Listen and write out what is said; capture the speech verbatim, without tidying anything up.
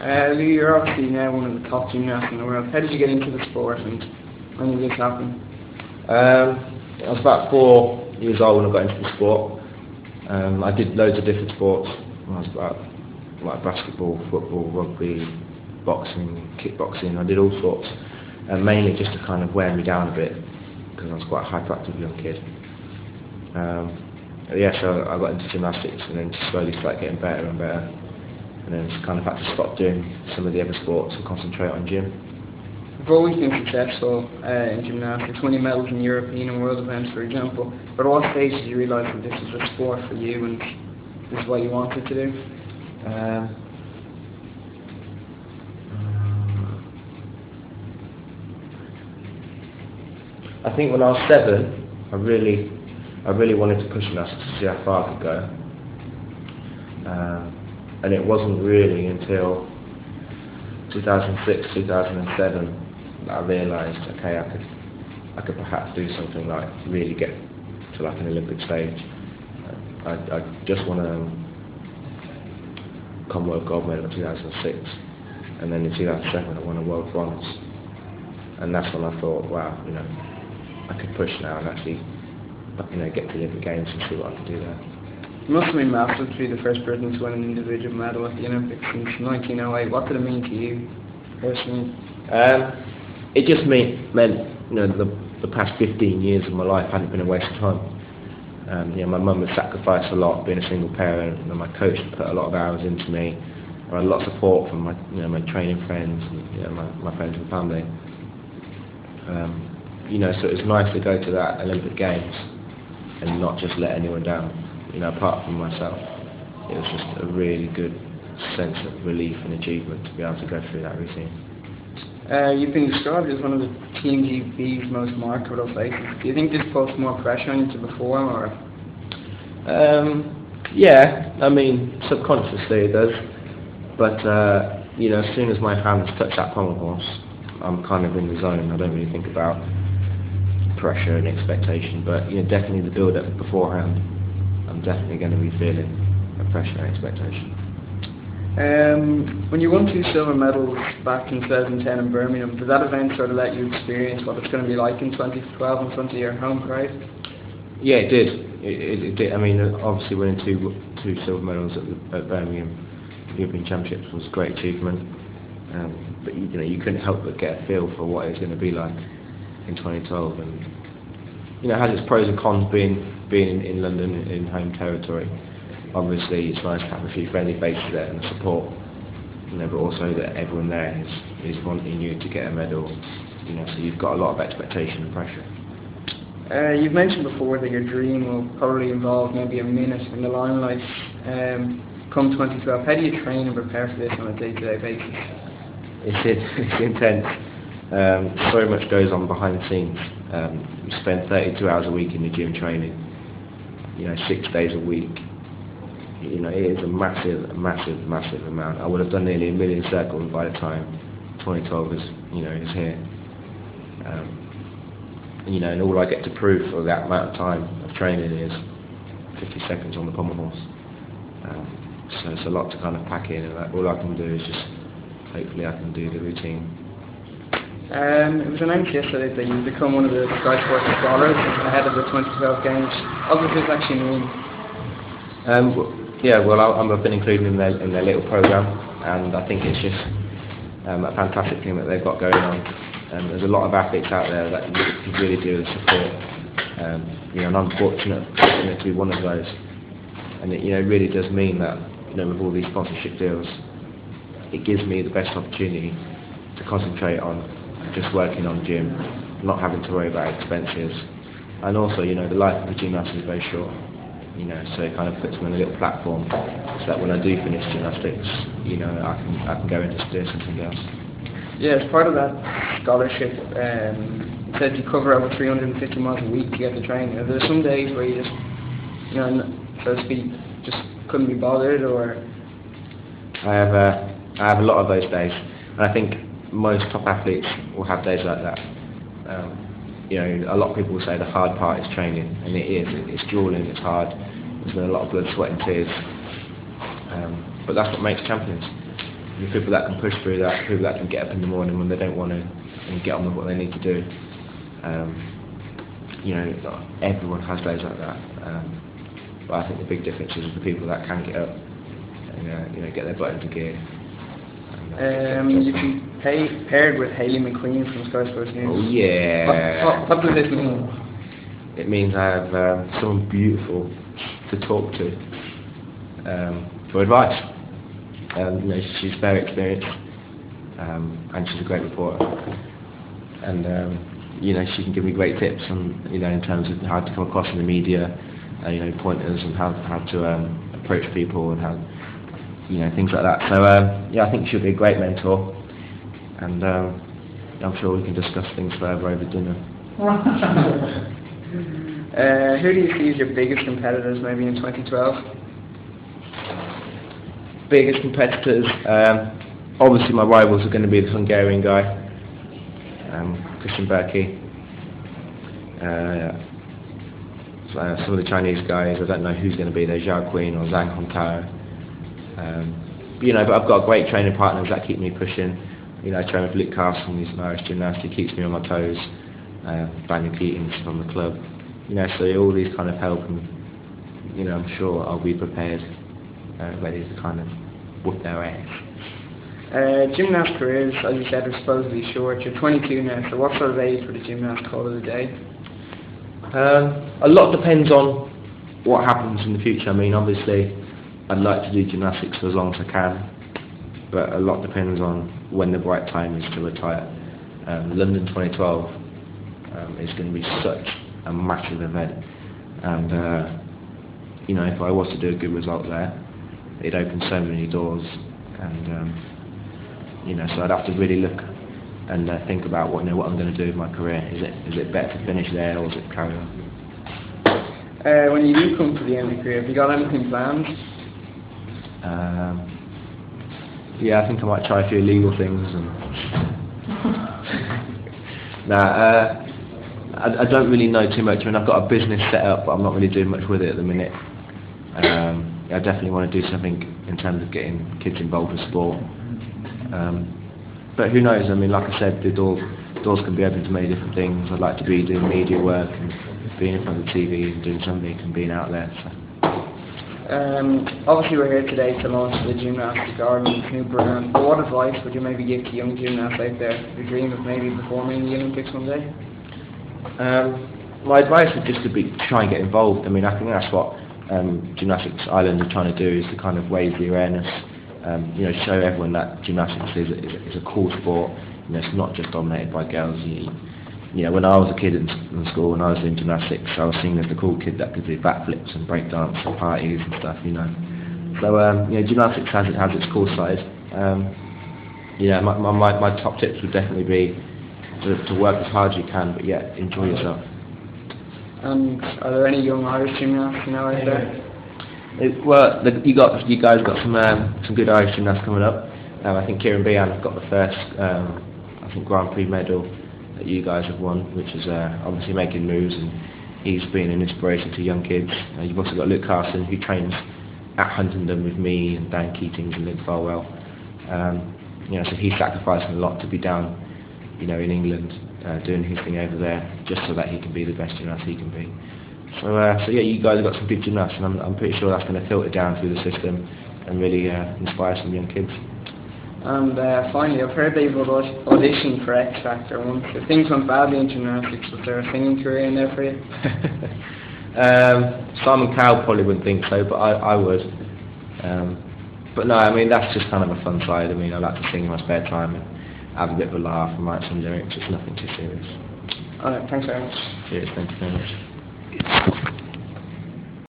Uh, Lou, you're obviously now one of the top gymnasts in the world. How did you get into the sport and when did this happen? Um, I was about four years old when I got into the sport. Um, I did loads of different sports when I was about like basketball, football, rugby, boxing, kickboxing. I did all sorts, and mainly just to kind of wear me down a bit because I was quite a hyperactive young kid. Um, yeah, so I got into gymnastics and then just slowly started getting better and better, and then just kind of had to stop doing some of the other sports and concentrate on gym. You've always been successful uh, in gymnastics, winning medals in European and world events, for example. But at what stage did you realise that this was a sport for you and this is what you wanted to do? Um, I think when I was seven, I really, I really wanted to push gymnastics to see how far I could go. Um, and it wasn't really until two thousand six, two thousand seven that I realised, okay, I could, I could perhaps do something like really get to like an Olympic stage. I, I just won a Commonwealth gold medal in two thousand six, and then in two thousand seven I won a world bronze, and that's when I thought, wow, you know, I could push now and actually, you know, get to the Olympic Games and see what I could do there. You must have been massive to be the first person to win an individual medal at the Olympics since nineteen oh eight. What did it mean to you personally? Um, it just mean, meant, you know, the, the past fifteen years of my life hadn't been a waste of time. Um, you know, my mum had sacrificed a lot being a single parent, and my coach had put a lot of hours into me. I had a lot of support from my, you know, my training friends, and, you know, my, my friends and family. Um, you know, so it was nice to go to that Olympic Games and not just let anyone down. You know, apart from myself, it was just a really good sense of relief and achievement to be able to go through that routine. Uh, you've been described as one of the Team G B's most marketable faces. Do you think this puts more pressure on you to perform, or? Um, yeah, I mean, subconsciously it does. But, uh, you know, as soon as my hands touch that pommel horse, I'm kind of in the zone. I don't really think about pressure and expectation, but, you know, definitely the build-up beforehand, I'm definitely going to be feeling the pressure and expectation. Um, when you won two silver medals back in twenty ten in Birmingham, did that event sort of let you experience what it's going to be like in twenty twelve in front of your home crowd? Yeah, it did. It, it, it did. I mean, obviously winning two two silver medals at, the, at Birmingham European Championships was a great achievement. Um, but you know, you couldn't help but get a feel for what it's going to be like in twenty twelve, and you know, it has its pros and cons being being in, in London in home territory. Obviously, it's nice to have a few friendly faces there and support, you know, but also that everyone there is, is wanting you to get a medal, you know, so you've got a lot of expectation and pressure. Uh, you've mentioned before that your dream will probably involve maybe a minute in the limelight um, come twenty twelve. How do you train and prepare for this on a day-to-day basis? It's, it's intense. Um, so much goes on behind the scenes. Um, you spend thirty-two hours a week in the gym training, you know, six days a week. You know, it is a massive, massive, massive amount. I would have done nearly a million circles by the time twenty twelve is, you know, is here. Um, you know, and all I get to prove for that amount of time of training is fifty seconds on the pommel horse. Um, so it's a lot to kind of pack in, and all I can do is just, hopefully I can do the routine. Um, it was announced yesterday that you've become one of the Sky Sports scholars ahead of the twenty twelve Games. What does this actually mean? Um, Yeah, well, I, I've been included in their in their little program, and I think it's just um, a fantastic thing that they've got going on. Um, there's a lot of athletes out there that you really do support. Um, you know, and I'm fortunate, fortunate to be one of those. And it, you know, really does mean that, you know, with all these sponsorship deals, it gives me the best opportunity to concentrate on just working on gym, not having to worry about expenses, and also, you know, the life of a gymnast is very short. You know, so it kind of puts me on a little platform so that when I do finish gymnastics, you know, I can I can go into do something else. Yeah, as part of that scholarship, um, it said you cover over three hundred fifty miles a week to get the training. Are there some days where you just, you know, so to speak, just couldn't be bothered, or? I have a, I have a lot of those days, and I think most top athletes will have days like that. Um, You know, a lot of people will say the hard part is training, and it is. It's grueling, it's hard. There's been a lot of blood, sweat and tears. Um, but that's what makes champions. the people that can push through that, the people that can get up in the morning when they don't want to and get on with what they need to do. Um, you know, not everyone has days like that. Um, but I think the big difference is the people that can get up and uh, you know, get their butt into gear. Um, you can pay, paired with Hayley McQueen from Sky Sports News. Oh yeah. What, what, what does this mean? It means I have um, someone beautiful to talk to um, for advice. Um, you know, she's very experienced um, and she's a great reporter. And um, you know, she can give me great tips on, you know, in terms of how to come across in the media, uh, you know, pointers and how how to um, approach people and how, you know, things like that. So um, yeah, I think she'll be a great mentor, and um, I'm sure we can discuss things further over dinner. uh, who do you see as your biggest competitors, maybe in twenty twelve? Biggest competitors, um, obviously my rivals are going to be the Hungarian guy, um, Christian Berkey. Uh, uh, some of the Chinese guys, I don't know who's going to be there, Zhao Qin or Zhang Hongtao. Um, you know, but I've got great training partners that keep me pushing. You know, I train with Luke Carson, he's an Irish gymnast, he keeps me on my toes. Uh, Daniel Keating's from the club. You know, so all these kind of help, and you know, I'm sure I'll be prepared, uh, ready to kind of whoop their ass. Uh, gymnast careers, as you said, are supposedly short. You're twenty-two now, so what sort of age for the gymnast call it a day? Um, a lot depends on what happens in the future. I mean, obviously, I'd like to do gymnastics for as long as I can, but a lot depends on when the right time is to retire. Um, London twenty twelve um, is going to be such a massive event, and uh, you know, if I was to do a good result there, it'd open so many doors, and um, you know, so I'd have to really look and uh, think about what, you know, what I'm going to do with my career. Is it is it better to finish there, or is it carry on? Uh, when you do come to the end of your career, have you got anything planned? Um, yeah, I think I might try a few legal things. And nah, uh, I, I don't really know too much. I mean, I've got a business set up, but I'm not really doing much with it at the minute. Um, I definitely want to do something in terms of getting kids involved with sport. Um, but who knows? I mean, like I said, the doors doors can be open to many different things. I'd like to be doing media work and being in front of the T V and doing something and being out there. So. Um, obviously we're here today to launch the Gymnastics Ireland new brand, but what advice would you maybe give to young gymnasts out there who dream of maybe performing in the Olympics one day? Um, my advice would just to be try and get involved. I mean, I think that's what um, Gymnastics Ireland are trying to do, is to kind of raise the awareness, um, you know, show everyone that gymnastics is a, is a, is a cool sport. You know, it's not just dominated by girls. You, You know, when I was a kid in, in school, when I was doing gymnastics, I was seen as the cool kid that could do backflips and breakdance and parties and stuff, you know. So, um, you know, gymnastics has, it has its cool side. Um, you know, my, my, my top tips would definitely be to, to work as hard as you can, but yet enjoy yourself. And are there any young Irish gymnasts now out there? It, well, the, you got you guys got some um, some good Irish gymnasts coming up. Um, I think Kieran Behan got the first, um, I think, Grand Prix medal that you guys have won, which is uh, obviously making moves, and he's been an inspiration to young kids. Uh, you've also got Luke Carson, who trains at Huntingdon with me and Dan Keating and Luke Farwell. Um, you know, so he's sacrificing a lot to be down, you know, in England, uh, doing his thing over there, just so that he can be the best gymnast he can be. So, uh, so yeah, you guys have got some good gymnasts, and I'm, I'm pretty sure that's going to filter down through the system and really uh, inspire some young kids. And uh, finally, I've heard they've auditioned for X Factor once. If things went badly in gymnastics, was there a singing career in there for you? um, Simon Cowell probably wouldn't think so, but I, I would. Um, but no, I mean, that's just kind of a fun side. I mean, I like to sing in my spare time and have a bit of a laugh and write some lyrics. It's nothing too serious. Alright, thanks very much. Cheers, thank you very much.